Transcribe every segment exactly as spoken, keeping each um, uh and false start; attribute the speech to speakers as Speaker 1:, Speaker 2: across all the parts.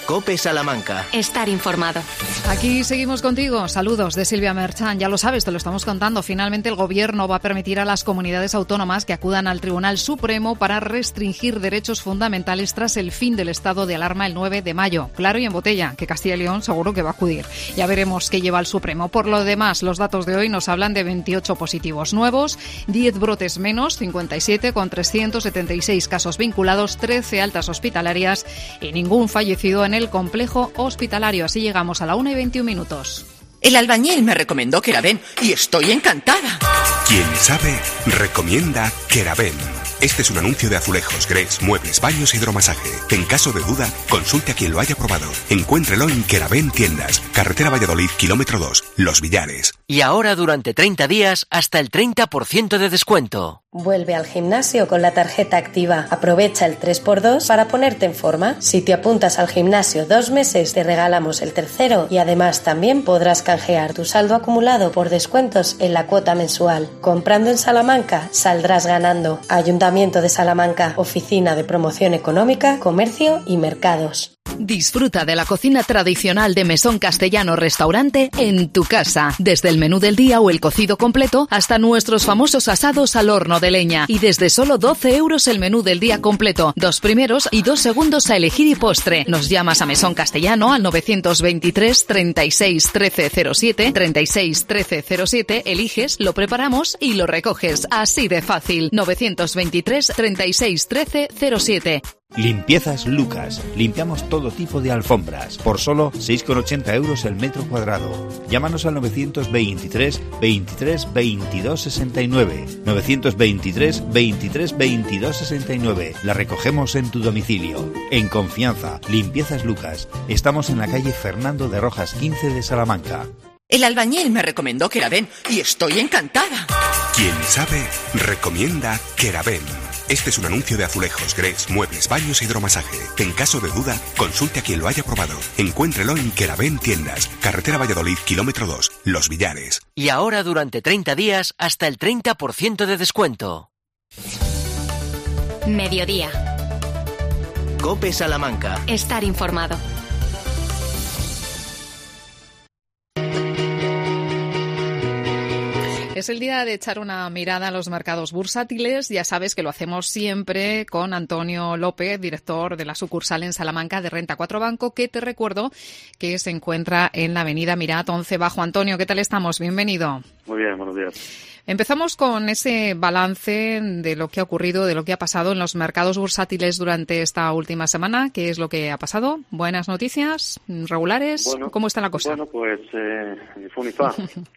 Speaker 1: COPE Salamanca.
Speaker 2: Estar informado.
Speaker 3: Aquí seguimos contigo. Saludos de Silvia Merchan. Ya lo sabes, te lo estamos contando. Finalmente el Gobierno va a permitir a las comunidades autónomas que acudan al Tribunal Supremo para restringir derechos fundamentales tras el fin del estado de alarma el nueve de mayo. Claro y en botella, que Castilla y León seguro que va a acudir. Ya veremos qué lleva el Supremo. Por lo demás, los datos de hoy nos hablan de veintiocho positivos nuevos, diez brotes menos, cincuenta y siete con trescientos setenta y seis casos vinculados, trece altas hospitalarias y ningún fallecido en el complejo hospitalario. Así llegamos a la una y veintiún minutos.
Speaker 4: El albañil me recomendó Keraben y estoy encantada.
Speaker 5: Quien sabe, recomienda Keraben. Este es un anuncio de Azulejos, Grés, Muebles, Baños, Hidromasaje. En caso de duda, consulte a quien lo haya probado. Encuéntrelo en Keraben Tiendas, Carretera Valladolid, kilómetro dos, Los Villares.
Speaker 1: Y ahora durante treinta días, hasta el treinta por ciento de descuento.
Speaker 6: Vuelve al gimnasio con la tarjeta activa. Aprovecha el tres por dos para ponerte en forma. Si te apuntas al gimnasio dos meses, te regalamos el tercero y además también podrás canjear tu saldo acumulado por descuentos en la cuota mensual. Comprando en Salamanca, saldrás ganando. Ayuntamiento de Salamanca, Oficina de Promoción Económica, Comercio y Mercados.
Speaker 7: Disfruta de la cocina tradicional de Mesón Castellano Restaurante en tu casa. Desde el menú del día o el cocido completo hasta nuestros famosos asados al horno de leña. Y desde solo doce euros el menú del día completo. Dos primeros y dos segundos a elegir y postre. Nos llamas a Mesón Castellano al novecientos veintitrés treinta y seis trece cero siete, treinta y seis trece cero siete, eliges, lo preparamos y lo recoges. Así de fácil. novecientos veintitrés treinta y seis trece cero siete.
Speaker 8: Limpiezas Lucas. Limpiamos todo tipo de alfombras por solo seis con ochenta euros el metro cuadrado. Llámanos al novecientos veintitrés veintitrés veintidós sesenta y nueve. novecientos veintitrés veintitrés veintidós sesenta y nueve. La recogemos en tu domicilio. En confianza. Limpiezas Lucas. Estamos en la calle Fernando de Rojas quince de Salamanca.
Speaker 4: El albañil me recomendó Keraben y estoy encantada.
Speaker 5: Quien sabe, recomienda Keraben. Este es un anuncio de Azulejos, Grés, Muebles, Baños, Hidromasaje. En caso de duda, consulte a quien lo haya probado. Encuéntrelo en Keraben Tiendas, Carretera Valladolid, kilómetro dos, Los Villares.
Speaker 1: Y ahora durante treinta días, hasta el treinta por ciento de descuento.
Speaker 2: Mediodía.
Speaker 1: COPE Salamanca.
Speaker 2: Estar informado.
Speaker 3: Es el día de echar una mirada a los mercados bursátiles. Ya sabes que lo hacemos siempre con Antonio López, director de la sucursal en Salamanca de Renta cuatro Banco, que te recuerdo que se encuentra en la avenida Mirat once Bajo. Antonio, ¿qué tal estamos? Bienvenido.
Speaker 9: Muy bien, buenos días.
Speaker 3: Empezamos con ese balance de lo que ha ocurrido, de lo que ha pasado en los mercados bursátiles durante esta última semana. ¿Qué es lo que ha pasado? ¿Buenas noticias? ¿Regulares?
Speaker 9: Bueno,
Speaker 3: ¿Cómo está la cosa?
Speaker 9: Bueno, pues eh, Funifa.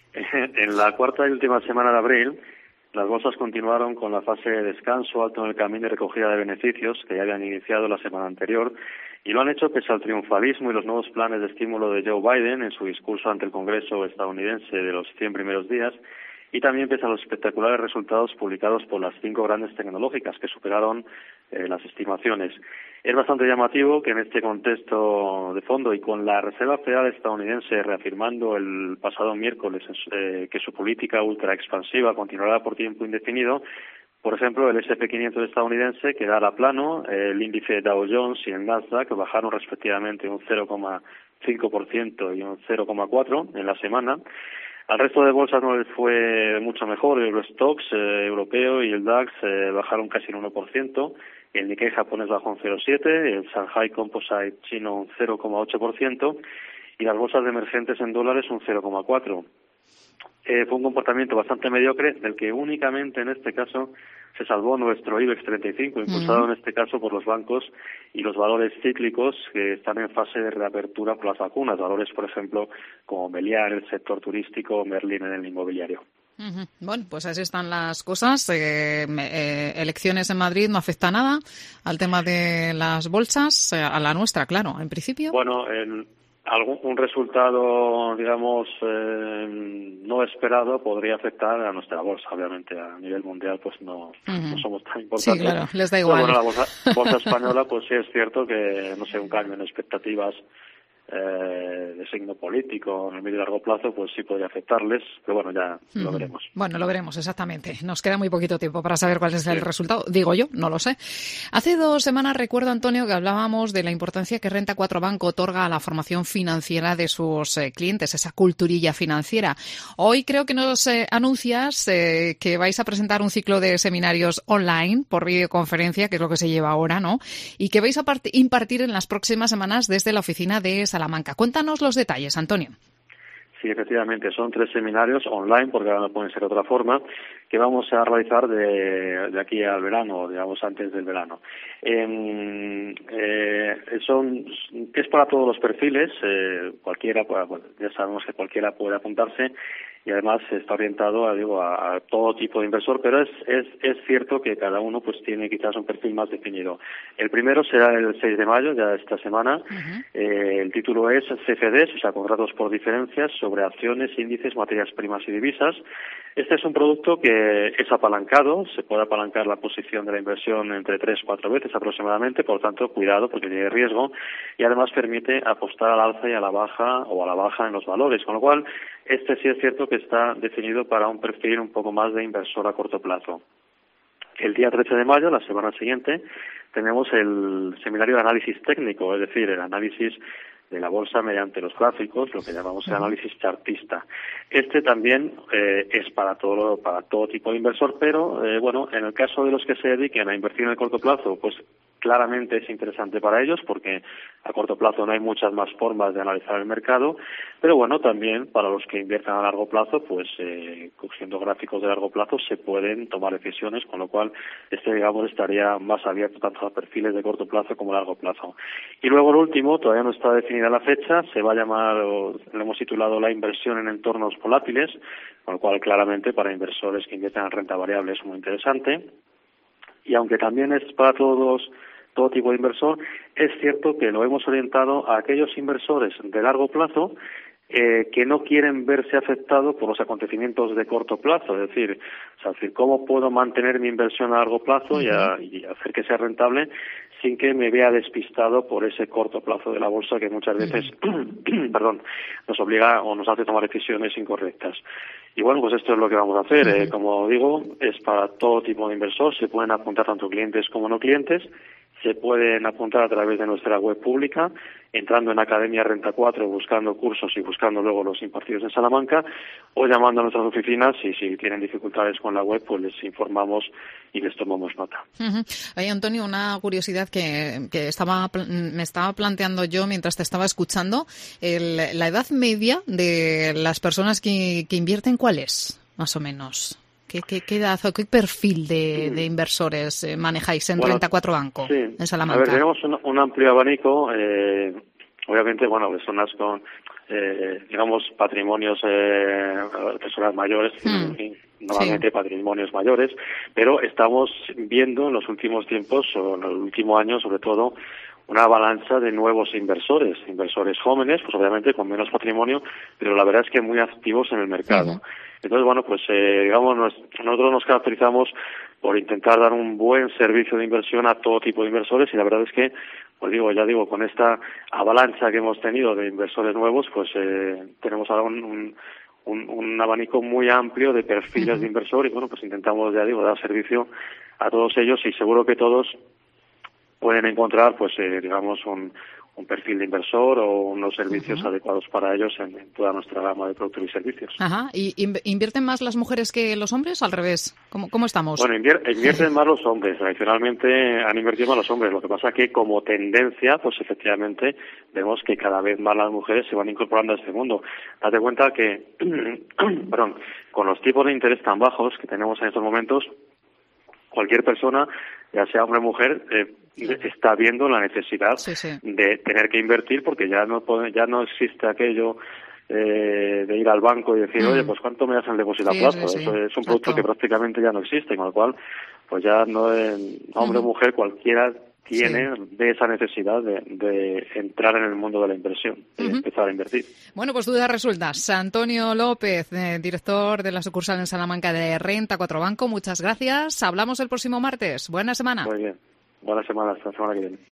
Speaker 9: En la cuarta y última semana de abril, las bolsas continuaron con la fase de descanso alto en el camino y recogida de beneficios que ya habían iniciado la semana anterior, y lo han hecho pese al triunfalismo y los nuevos planes de estímulo de Joe Biden en su discurso ante el Congreso estadounidense de los cien primeros días, y también pese a los espectaculares resultados publicados por las cinco grandes tecnológicas que superaron eh, las estimaciones. Es bastante llamativo que en este contexto de fondo y con la Reserva Federal estadounidense reafirmando el pasado miércoles eh, que su política ultra expansiva continuará por tiempo indefinido, por ejemplo, el ese and pe quinientos estadounidense quedará plano, el índice Dow Jones y el Nasdaq bajaron respectivamente un cero coma cinco por ciento y un cero coma cuatro por ciento en la semana. Al resto de bolsas no les fue mucho mejor. El Eurostoxx eh, europeo y el DAX eh, bajaron casi un uno por ciento, el Nikkei japonés bajó un cero coma siete por ciento, el Shanghai Composite chino un cero coma ocho por ciento y las bolsas de emergentes en dólares un cero coma cuatro por ciento. Eh, fue un comportamiento bastante mediocre, del que únicamente en este caso se salvó nuestro IBEX treinta y cinco, impulsado uh-huh. en este caso por los bancos y los valores cíclicos que están en fase de reapertura por las vacunas, valores, por ejemplo, como Meliá en el sector turístico o Merlin en el inmobiliario.
Speaker 3: Uh-huh. Bueno, pues así están las cosas. Eh, eh, elecciones en Madrid no afecta nada al tema de las bolsas, eh, a la nuestra, claro, en principio.
Speaker 9: Bueno, el... Algún un resultado, digamos, eh, no esperado podría afectar a nuestra bolsa. Obviamente, a nivel mundial, pues no, uh-huh. no somos tan importantes.
Speaker 3: Sí, claro, les da igual.
Speaker 9: Pero bueno, la bolsa, bolsa española, pues sí es cierto que, no sé, un cambio en expectativas eh, de signo político en el medio y largo plazo, pues sí podría afectarles, pero bueno, ya mm. lo veremos.
Speaker 3: Bueno, lo veremos, exactamente. Nos queda muy poquito tiempo para saber cuál es el sí. resultado. Digo yo, no lo sé. Hace dos semanas recuerdo, Antonio, que hablábamos de la importancia que Renta cuatro Banco otorga a la formación financiera de sus eh, clientes, esa culturilla financiera. Hoy creo que nos eh, anuncias eh, que vais a presentar un ciclo de seminarios online por videoconferencia, que es lo que se lleva ahora, ¿no? Y que vais a part- impartir en las próximas semanas desde la oficina de Salamanca. Cuéntanos los detalles, Antonio.
Speaker 9: Sí, efectivamente, son tres seminarios online, porque ahora no pueden ser de otra forma, que vamos a realizar de, de aquí al verano, digamos antes del verano. Eh, eh, son es para todos los perfiles, eh, cualquiera, bueno, ya sabemos que cualquiera puede apuntarse, y además está orientado a, digo, a, a todo tipo de inversor, pero es, es es cierto que cada uno pues tiene quizás un perfil más definido. El primero será el seis de mayo, ya esta semana. Uh-huh. Eh, el título es C F Ds, o sea, contratos por diferencias sobre acciones, índices, materias primas y divisas. Este es un producto que es apalancado, se puede apalancar la posición de la inversión entre tres o cuatro veces aproximadamente, por lo tanto, cuidado porque tiene riesgo, y además permite apostar al alza y a la baja o a la baja en los valores, con lo cual este sí es cierto que está definido para un perfil un poco más de inversor a corto plazo. El día trece de mayo, la semana siguiente, tenemos el seminario de análisis técnico, es decir, el análisis de la bolsa mediante los gráficos, lo que llamamos el análisis chartista. Este también eh, es para todo para todo tipo de inversor, pero eh, bueno, en el caso de los que se dediquen a invertir en el corto plazo, pues claramente es interesante para ellos porque a corto plazo no hay muchas más formas de analizar el mercado, pero bueno, también para los que inviertan a largo plazo, pues eh, cogiendo gráficos de largo plazo se pueden tomar decisiones, con lo cual este, digamos, estaría más abierto tanto a perfiles de corto plazo como a largo plazo. Y luego el último, todavía no está definida la fecha, se va a llamar, o le hemos titulado la inversión en entornos volátiles, con lo cual claramente para inversores que invierten en renta variable es muy interesante. Y aunque también es para todos todo tipo de inversor, es cierto que lo hemos orientado a aquellos inversores de largo plazo eh, que no quieren verse afectados por los acontecimientos de corto plazo, es decir, o sea, es decir, cómo puedo mantener mi inversión a largo plazo y, a, y hacer que sea rentable sin que me vea despistado por ese corto plazo de la bolsa que muchas veces, uh-huh. perdón, nos obliga o nos hace tomar decisiones incorrectas. Y bueno, pues esto es lo que vamos a hacer. Uh-huh. Eh, como digo, es para todo tipo de inversor, se pueden apuntar tanto clientes como no clientes. Se pueden apuntar a través de nuestra web pública, entrando en Academia Renta cuatro, buscando cursos y buscando luego los impartidos en Salamanca, o llamando a nuestras oficinas y si tienen dificultades con la web, pues les informamos y les tomamos nota.
Speaker 3: Uh-huh. Oye, Antonio, una curiosidad que, que estaba me estaba planteando yo mientras te estaba escuchando. El, la edad media de las personas que, que invierten, ¿cuál es, más o menos? ¿Qué, qué, qué edad o qué perfil de, de inversores eh, manejáis en bueno, Renta cuatro Banco,
Speaker 9: sí.
Speaker 3: en Salamanca?
Speaker 9: A ver, tenemos un, un amplio abanico, eh, obviamente, bueno, personas con, eh, digamos, patrimonios, eh, personas mayores, hmm. y, normalmente sí. patrimonios mayores, pero estamos viendo en los últimos tiempos, o en el último año sobre todo, una avalancha de nuevos inversores, inversores jóvenes, pues obviamente con menos patrimonio, pero la verdad es que muy activos en el mercado. Uh-huh. Entonces, bueno, pues eh, digamos, nos, nosotros nos caracterizamos por intentar dar un buen servicio de inversión a todo tipo de inversores y la verdad es que, pues digo, ya digo, con esta avalancha que hemos tenido de inversores nuevos, pues eh, tenemos ahora un, un, un, un abanico muy amplio de perfiles uh-huh. de inversor y bueno, pues intentamos, ya digo, dar servicio a todos ellos y seguro que todos pueden encontrar, pues, eh, digamos, un, un perfil de inversor o unos servicios uh-huh. adecuados para ellos en, en toda nuestra gama de productos y servicios.
Speaker 3: Ajá. ¿Y invierten más las mujeres que los hombres o al revés? ¿Cómo, cómo estamos?
Speaker 9: Bueno, invier- invierten más los hombres. Tradicionalmente han invertido más los hombres. Lo que pasa es que como tendencia, pues efectivamente, vemos que cada vez más las mujeres se van incorporando a este mundo. Date cuenta que, perdón, con los tipos de interés tan bajos que tenemos en estos momentos, cualquier persona, ya sea hombre o mujer, eh, sí. está viendo la necesidad sí, sí. de tener que invertir porque ya no puede, ya no existe aquello eh, de ir al banco y decir, mm. oye, pues ¿cuánto me das el depósito sí, a plazo? Sí, sí. Eso es un producto Exacto. que prácticamente ya no existe, con lo cual, pues ya no es hombre o mm. mujer, cualquiera tiene sí. de esa necesidad de, de entrar en el mundo de la inversión y uh-huh. empezar a invertir.
Speaker 3: Bueno, pues dudas resueltas. Antonio López, eh, director de la sucursal en Salamanca de Renta cuatro Banco, muchas gracias. Hablamos el próximo martes. Buena semana.
Speaker 9: Muy bien. Buena semana. Hasta la semana que viene.